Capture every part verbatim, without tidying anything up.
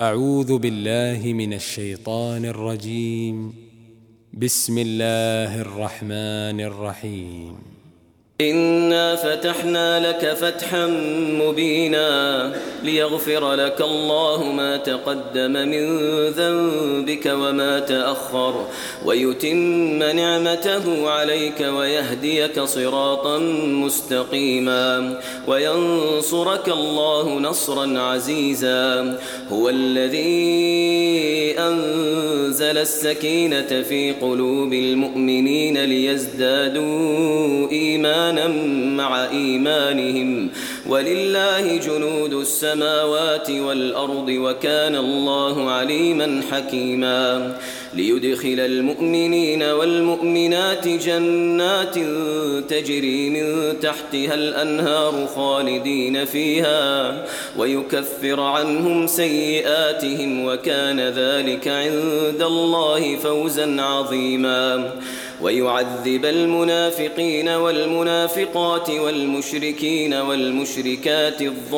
أعوذ بالله من الشيطان الرجيم. بسم الله الرحمن الرحيم. إنا فتحنا لك فتحا مبينا ليغفر لك الله ما تقدم من ذنبك وما تأخر ويتم نعمته عليك ويهديك صراطا مستقيما وينصرك الله نصرا عزيزا. هو الذي أنزل السكينة في قلوب المؤمنين ليزدادوا إيمانا مع إيمانهم ولله جنود السماوات والأرض وكان الله عليما حكيما. ليدخل المؤمنين والمؤمنات جنات تجري من تحتها الأنهار خالدين فيها ويكفر عنهم سيئاتهم وكان ذلك عند الله فوزا عظيما. ويعذب المنافقين والمنافقات والمشركين والمشركات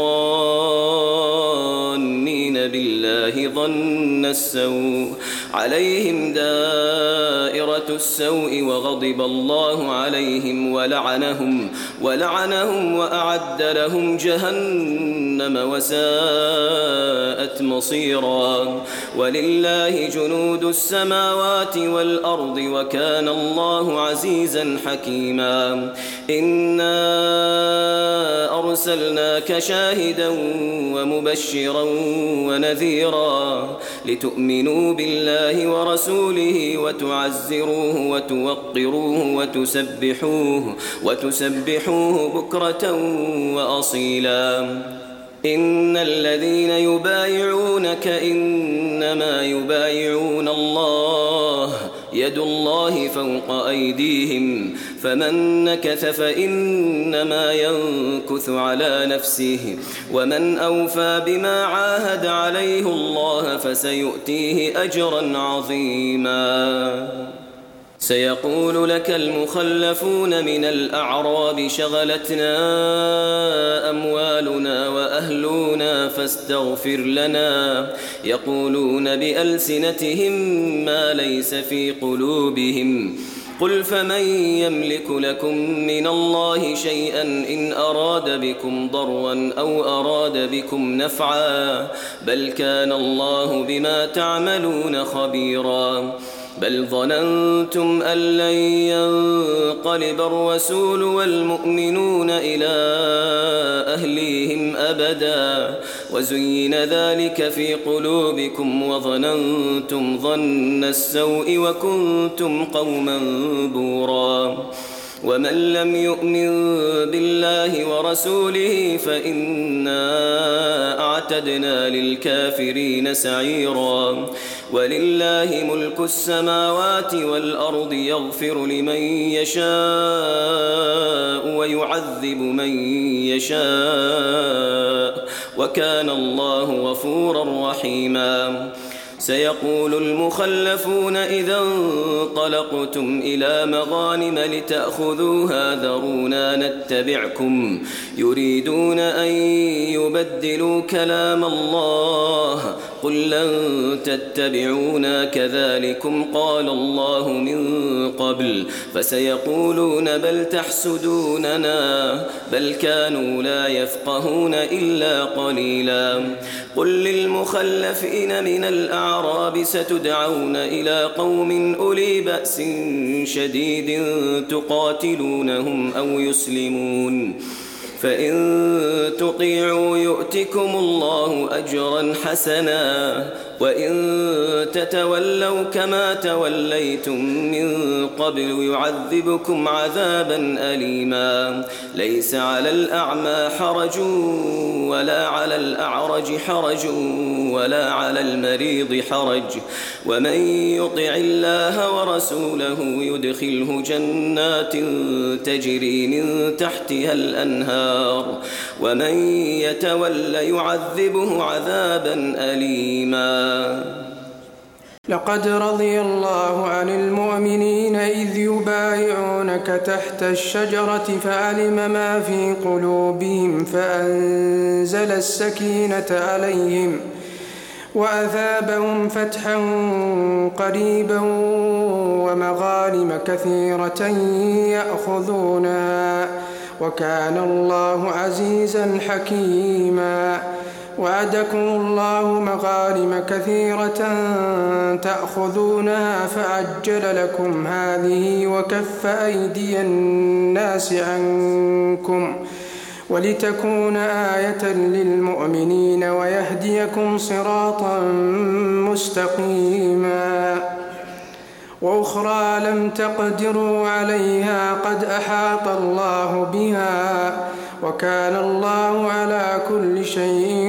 الظانين بالله ظن السوء عليهم دائرة السوء وغضب الله عليهم ولعنهم ولعنهم وأعد لهم جهنم وساءت مصيرا. ولله جنود السماوات والأرض وكان الله عزيزا حكيما. إنا أرسلناك شاهدا ومبشرا ونذيرا لتؤمنوا بالله ورسوله وتعزروه وتوقروه وتسبحوه وتسبحوه بكرة وأصيلا. إن الذين يبايعونك إنما يبايعون الله يد الله فوق أيديهم فمن نكث فإنما ينكث على نفسه ومن أوفى بما عاهد عليه الله فسيؤتيه أجرا عظيما. سيقول لك المخلفون من الأعراب شغلتنا أموالنا وأهلنا فاستغفر لنا يقولون بألسنتهم ما ليس في قلوبهم قل فمن يملك لكم من الله شيئا إن أراد بكم ضرا أو أراد بكم نفعا بل كان الله بما تعملون خبيرا. بل ظننتم أن لن ينقلب الرسول والمؤمنون إلى أهليهم أبدا وزين ذلك في قلوبكم وظننتم ظن السوء وكنتم قوما بورا. ومن لم يؤمن بالله ورسوله فإنا أعتدنا للكافرين سعيرا. ولله ملك السماوات والأرض يغفر لمن يشاء ويعذب من يشاء وكان الله غفورا رحيما. سيقول المخلفون إذا انطلقتم إلى مغانم لتأخذوها ذرونا نتبعكم يريدون أن يبدلوا كلام الله قل لن تتبعونا كذلكم قال الله من قبل فسيقولون بل تحسدوننا بل كانوا لا يفقهون إلا قليلا. قل للمخلفين من الأعراب ستدعون إلى قوم أولي بأس شديد تقاتلونهم أو يسلمون فإن تطيعوا يؤتكم الله أجرا حسنا وإن تتولوا كما توليتم من قبل يعذبكم عذابا أليما. ليس على الأعمى حرج ولا على الأعرج حرج ولا على المريض حرج ومن يطع الله ورسوله يدخله جنات تجري من تحتها الأنهار ومن يتول يعذبه عذابا أليما. لقد رضي الله عن المؤمنين إذ يبايعونك تحت الشجرة فعلم ما في قلوبهم فأنزل السكينة عليهم وأثابهم فتحا قريبا ومغانم كثيرة يأخذونها وكان الله عزيزا حكيما. وعدكم الله مغانم كثيرة تأخذونها فعجل لكم هذه وكف أيدي الناس عنكم ولتكون آية للمؤمنين ويهديكم صراطا مستقيما. وأخرى لم تقدروا عليها قد أحاط الله بها وكان الله على كل شيء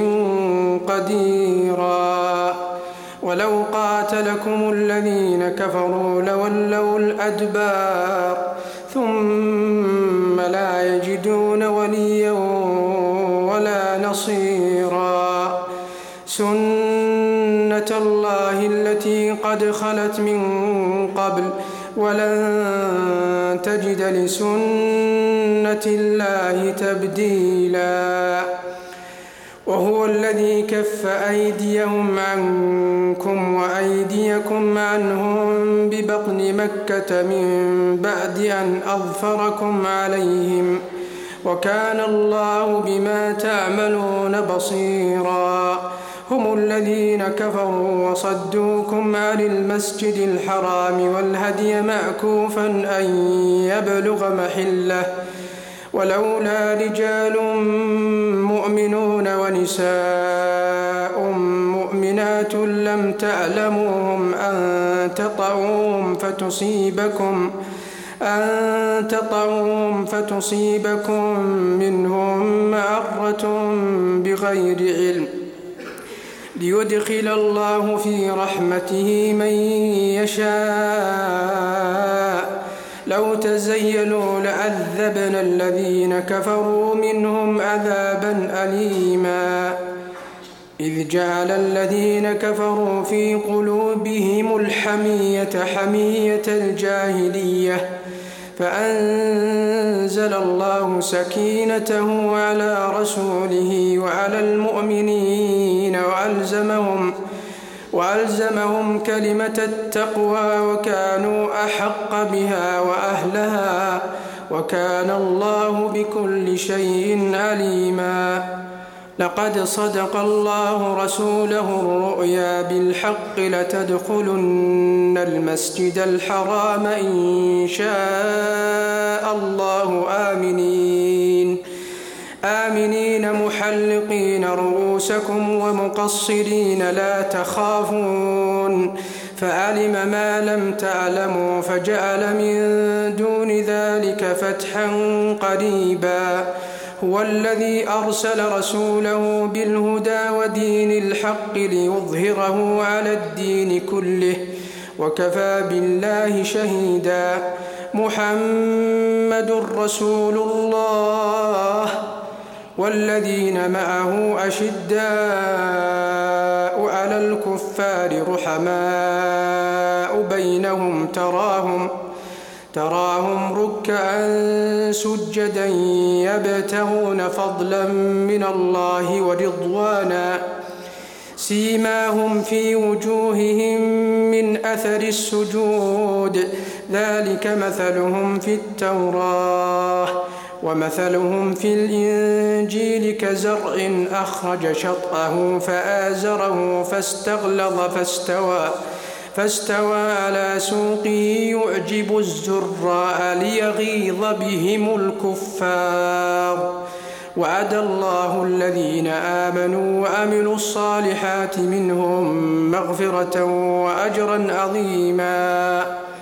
قديرا. ولو قاتلكم الذين كفروا لولوا الأدبار ثم لا يجدون وليا ولا نصيرا. سنة الله التي قد خلت من قبل ولن تجد لسنة الله تبديلا. وهو الذي كف أيديهم عنكم وأيديكم عنهم ببطن مكة من بعد أن أظفركم عليهم وكان الله بما تعملون بصيرا. هم الذين كفروا وصدوكم عن المسجد الحرام والهدي معكوفا أن يبلغ محله ولولا رجال مؤمنون ونساء مؤمنات لم تعلموهم أن تطعوهم فتصيبكم أن تطعوهم فتصيبكم منهم معرة بغير علم ليدخل الله في رحمته من يشاء. لو تزيلوا لعذبنا الذين كفروا منهم عذابا أليما. إذ جعل الذين كفروا في قلوبهم الحمية حمية الجاهلية فأنزل الله سكينته على رسوله وعلى المؤمنين وألزمهم, وألزمهم كلمة التقوى وكانوا أحق بها وأهلها وكان الله بكل شيء عليما. لقد صدق الله رسوله الرؤيا بالحق لتدخلن المسجد الحرام إن شاء الله آمنين آمنين محلقين رؤوسكم ومقصرين لا تخافون فعلم ما لم تعلموا فجعل من دون ذلك فتحا قريبا. هو الذي أرسل رسوله بالهدى ودين الحق ليظهره على الدين كله وكفى بالله شهيدا. محمد رسول الله والذين معه أشداء على الكفار رحماء بينهم تراهم تراهم ركعا سجدا يبتغون فضلا من الله ورضوانا سيماهم في وجوههم من أثر السجود ذلك مثلهم في التوراة ومثلهم في الإنجيل كزرع أخرج شطأه فآزره فاستغلظ فاستوى فاستوى على سوقه يعجب الزراء ليغيظ بهم الكفار. وعد الله الذين آمنوا وعملوا الصالحات منهم مغفرة وأجرا عظيما.